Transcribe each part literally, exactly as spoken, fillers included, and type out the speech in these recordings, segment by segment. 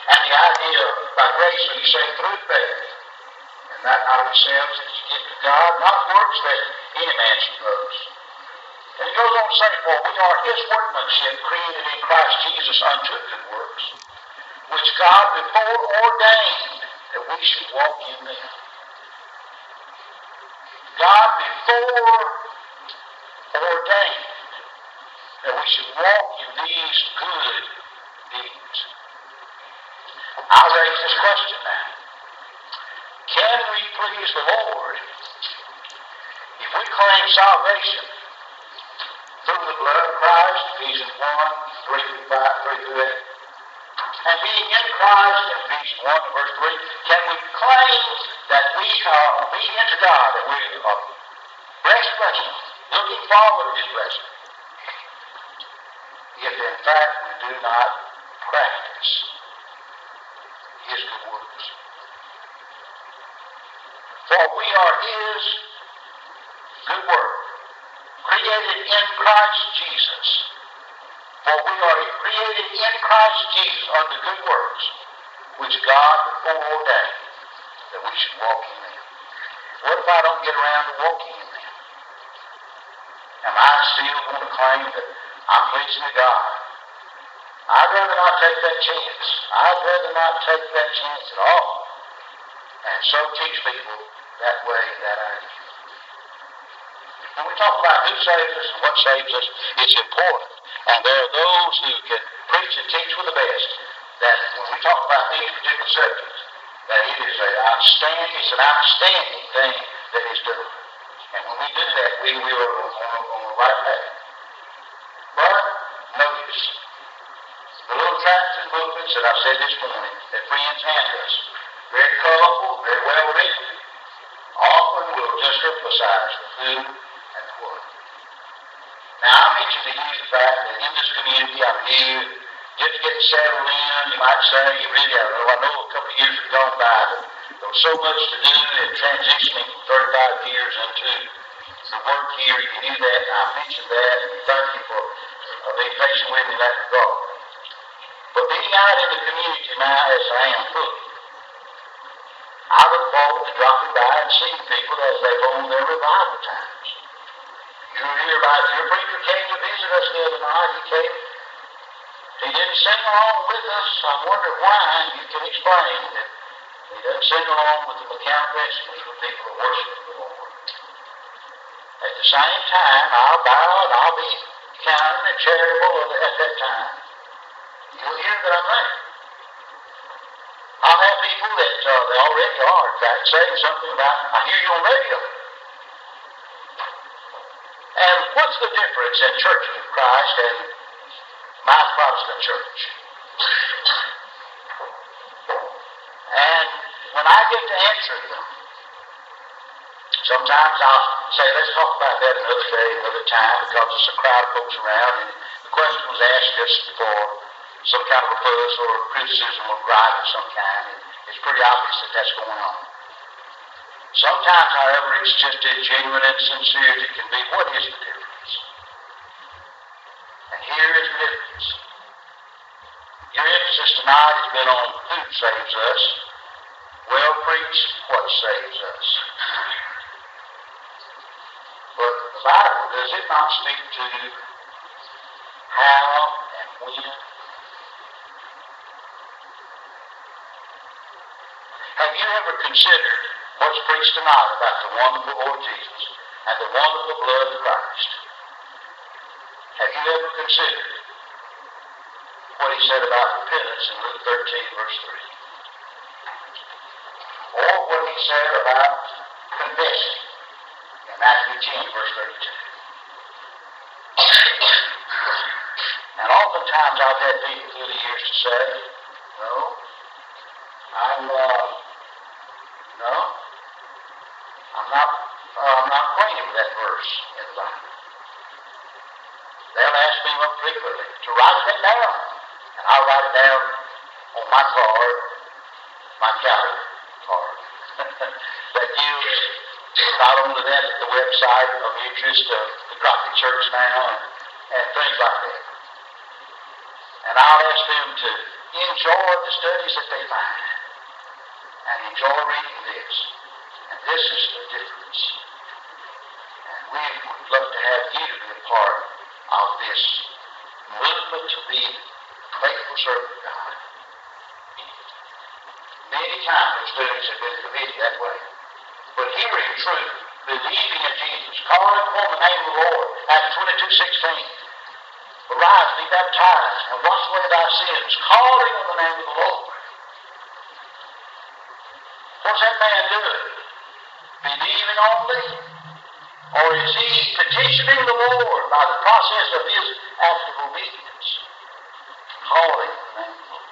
And the idea of by grace are you saved through faith, and that not of yourselves is the gift of God, not works that any man should boast. And he goes on to say, for we are his workmanship, created in Christ Jesus unto good works, which God before ordained that we should walk in them. God before ordained that we should walk in these good deeds. I raise this question now. Can we please the Lord if we claim salvation through the blood of Christ, Ephesians one, three through five, three through eight, and being in Christ, in Ephesians one, verse three, can we claim that we are obedient to God, that we are blessed blessing, looking forward to his blessing, if in fact we do not practice his good works? For we are his good work, created in Christ Jesus. For we are created in Christ Jesus unto good works, which God before ordained that we should walk in them. What if I don't get around to walking in them? Am I still going to claim that I'm pleasing to God? I'd rather not take that chance. I'd rather not take that chance at all. And so teach people that way, that idea. When we talk about who saves us and what saves us, it's important. And there are those who can preach and teach with the best, that when we talk about these particular subjects, that it is an outstanding, it's an outstanding thing that is done. And when we do that, we, we are on, on, on the right path. But notice, the little tracts and booklets that I said this morning that friends hand us, very colorful, very well written, often will just emphasize the who and the what. Now, I mentioned to you the fact that in this community I'm here, just getting settled in, you might say, you really, I know, I know a couple of years have gone by, but there was so much to do in transitioning from thirty-five years into the work here. You knew that, and I mentioned that, and thank you for uh, being patient with me in that regard. But being out in the community now, as I am fully, I look forward to dropping by and seeing people as they go on their revival times. You hear about your preacher came to visit us the other night. He came. He didn't sing along with us. I wonder why. You can explain that he doesn't sing along with the mechanical instruments when people are worshiping the Lord. At the same time, I'll bow and I'll be kind and charitable at that time. You'll hear that I'm there. I'll have people that uh, they already are, in fact, saying something about, I hear you on radio. And what's the difference in Church of Christ and my Protestant church? And when I get to answering them, sometimes I'll say, let's talk about that another day, another time, because there's a crowd of folks around, and the question was asked just for some kind of a fuss or a criticism or gripe of some kind, and it's pretty obvious that that's going on. Sometimes, however, it's just as genuine and sincere as it can be. What is the difference? And here is the difference. Your emphasis tonight has been on who saves us. Well preached, what saves us. But the Bible, does it not speak to how and when? Have you ever considered what's preached tonight about the wonderful Lord Jesus and the wonderful blood of Christ? Have you ever considered what he said about repentance in Luke thirteen, verse three? Or what he said about confessing in Matthew ten, verse thirty-two? And oftentimes I've had people through the years to say, no, I'm, uh, no, I'm not, uh, I'm not acquainted with that verse in the Bible. They'll ask me more frequently to write that down, and I'll write it down on my card, my calendar card. That gives not only that, but the website of interest of the Crockett Church now, and, and things like that. And I'll ask them to enjoy the studies that they find and enjoy reading this. And this is the difference. And we would love to have you to be a part of this movement to be faithful servant of God. Many times those students have been committed that way. But hearing truth, believing in Jesus, calling upon the name of the Lord, Acts twenty-two sixteen. Arise, be baptized, and wash away thy sins, calling on the name of the Lord. What's that man doing? Believing only? Or is he petitioning the Lord by the process of his act of obedience? Calling on the name of the Lord.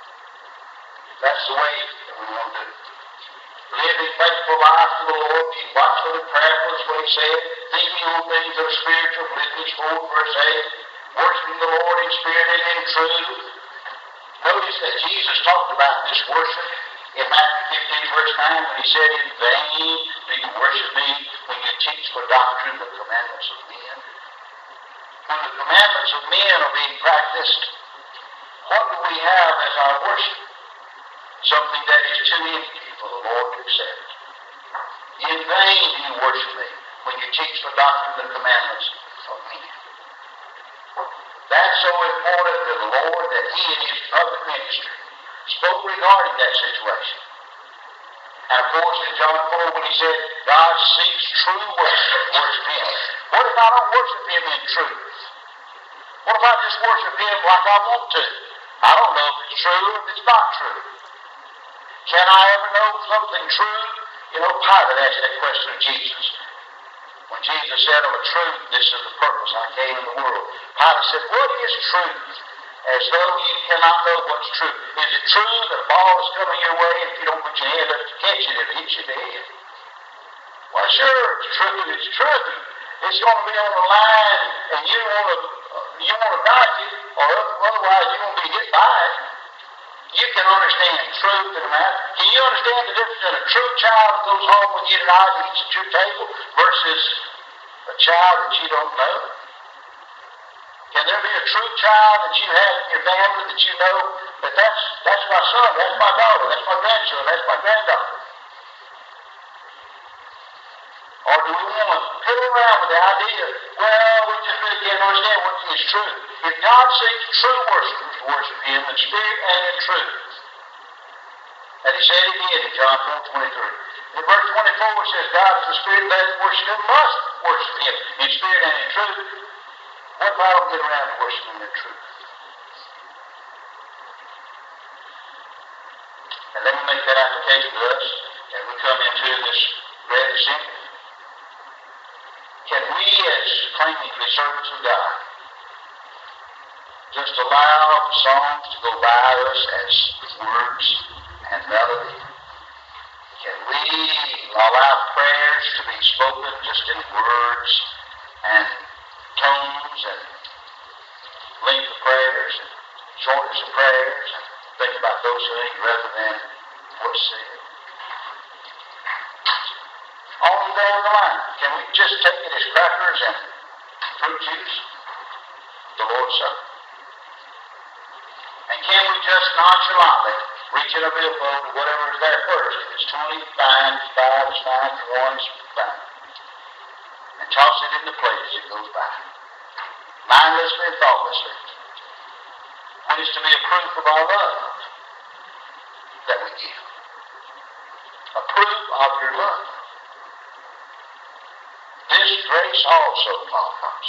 That's the way that we want to do it. Living faithful life to the Lord, being watchful and prayerful is what he said, thinking on things that are spiritual, Philippians four, verse eight, worshiping the Lord in spirit and in truth. Notice that Jesus talked about this worship in Matthew fifteen, verse nine, when he said, in vain do you worship me when you teach for doctrine the commandments of men. When the commandments of men are being practiced, what do we have as our worship? Something that is too empty for the Lord to accept. In vain do you worship me when you teach the doctrine and commandments of men. That's so important to the Lord that he in his public ministry spoke regarding that situation. And of course in John four when he said, God seeks true worship, worship him. What if I don't worship him in truth? What if I just worship him like I want to? I don't know if it's true or if it's not true. Can I ever know something true? You know, Pilate asked that question of Jesus. When Jesus said of a truth, this is the purpose I came in the world. Pilate said, what is truth? As though you cannot know what's true. Is it true that a ball is coming your way and if you don't put your hand up to catch it, it'll hit you in the head? Well, sure, it's true. It's true. It's going to be on the line and you want to you want to dodge it, or otherwise you're going to be hit by it. You can understand truth in a matter. Can you understand the difference in a true child that goes home with you tonight and eats at your table versus a child that you don't know? Can there be a true child that you have in your family that you know that that's, that's my son, that's my daughter, that's my grandson, that's my granddaughter? Or do we want to fiddle around with the idea, well, we just really can't understand what is true? If God seeks true worshipers to worship him in spirit and in truth, and he said again in John four twenty-three. In verse twenty-four it says, God is the spirit, that worship him must worship him in spirit and in truth. What if I don't get around to worshiping him in truth? And let me make that application to us as we come into this great assembly. Can we, as claiming to be servants of God, just allow the songs to go by us as words and melody? Can we allow prayers to be spoken just in words and tones and length of prayers and shortness of prayers and think about those things rather than what's said? On down the line, can we just take it as crackers and fruit juice? The Lord's Supper. And can we just nonchalantly reach in a billfold to whatever is there first? If it's twenty, fine. If it's five, it's fine. If it's one, it's fine. And toss it in the plate as it goes by. Mindlessly and thoughtlessly. When it's to be a proof of our love that we give. A proof of your love. This grace also, Paul comes.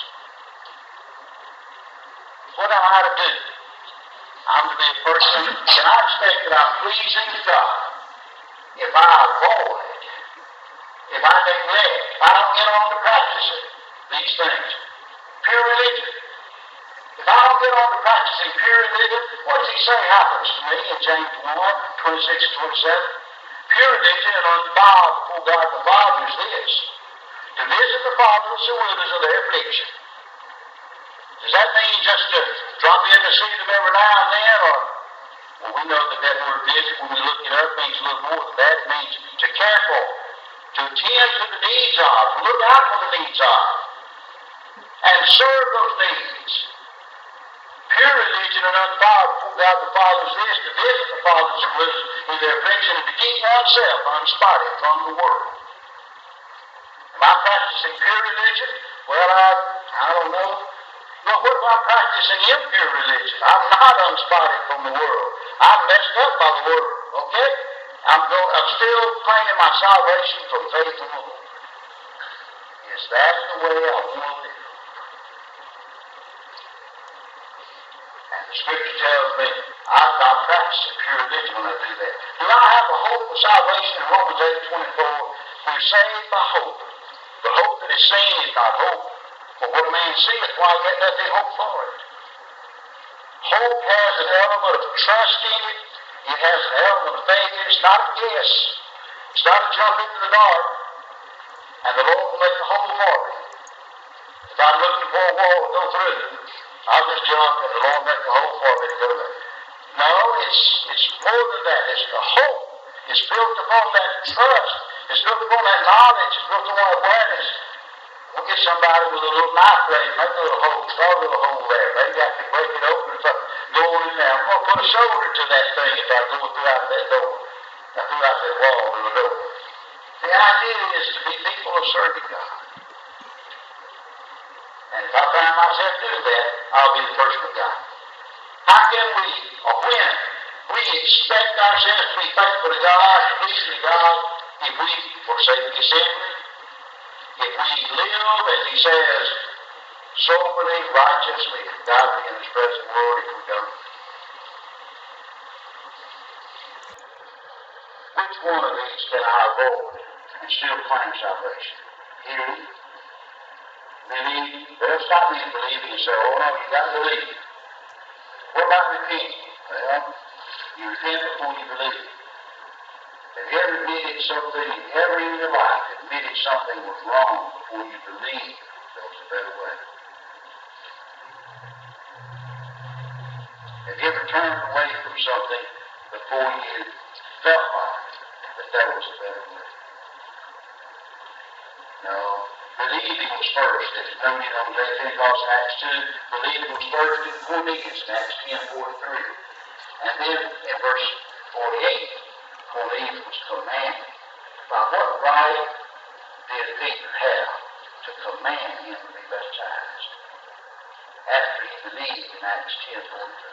What am I to do? I'm to be a person, can I expect that I'm pleasing to God if I avoid, if I neglect, if I don't get on to practicing these things? Pure religion. If I don't get on to practicing pure religion, what does he say happens to me in James one, twenty-six and twenty-seven? Pure religion and undefiled before God the Father is this: to visit the fatherless and widows of their affliction. Does that mean just to drop in to see them every now and then? Or, well, we know that that word visit, when we look it up, means a little more than that. It means to care for, to attend to the needs of, to look out for the needs of, and serve those needs. pure religion and undefiled before God the Father is this, to visit the Father's Jerusalem in their affliction and to keep oneself unspotted from the world. Am I practicing pure religion? Well, I, I don't know. Well, what if I'm practicing impure religion? I'm not unspotted from the world. I'm messed up by the world, okay? I'm, going, I'm still claiming my salvation through faith in the Lord. Yes, that's the way I want to live. And the Scripture tells me I'm not practicing pure religion when I do that. Do I have a hope of salvation in Romans eight twenty-four? We're saved by hope. The hope that is seen is not hope. For what a man seeth, why yet doth he hope for it? Hope has an element of trust in it. It has an element of faith in it. It's not a guess. It's not a jump into the dark. And the Lord will make the hole for me. If I'm looking for a wall to go through, I'll just jump and the Lord will make the hole for me to go there. No, it's it's more than that. It's the hope. It's built upon that trust. It's built upon that knowledge. It's built upon awareness. We'll get somebody with a little knife blade, make a little hole, start a little hole there. Maybe I can break it open and go in there. I'm going to put a shoulder to that thing if I go throughout that door. Now throughout that wall to the door. The idea is to be people of serving God. And if I find myself doing that, I'll be the person of God. How can we, or when, we expect ourselves to be faithful to God, pleasing to God, if we forsake the assembly? If we live, as he says, soberly, righteously, godly in this present world, if we don't. Which one of these can I avoid and still claim salvation? Hearing, believing. They'll stop me from believing and say, oh no, you got to believe. What about repenting? Well, you repent before you believe. Have you ever admitted something, ever in your life admitted something was wrong before you believed there was a better way? Have you ever turned away from something before you felt like that there was a better way? No. Believing was first, as noted on the day of Pentecost in Acts two. Believing was first in Cornelius in Acts ten forty-three. And then in verse forty-eight, Cornelius was commanded. By what right did Peter have to command him to be baptized? After he believed in Acts ten forty-three.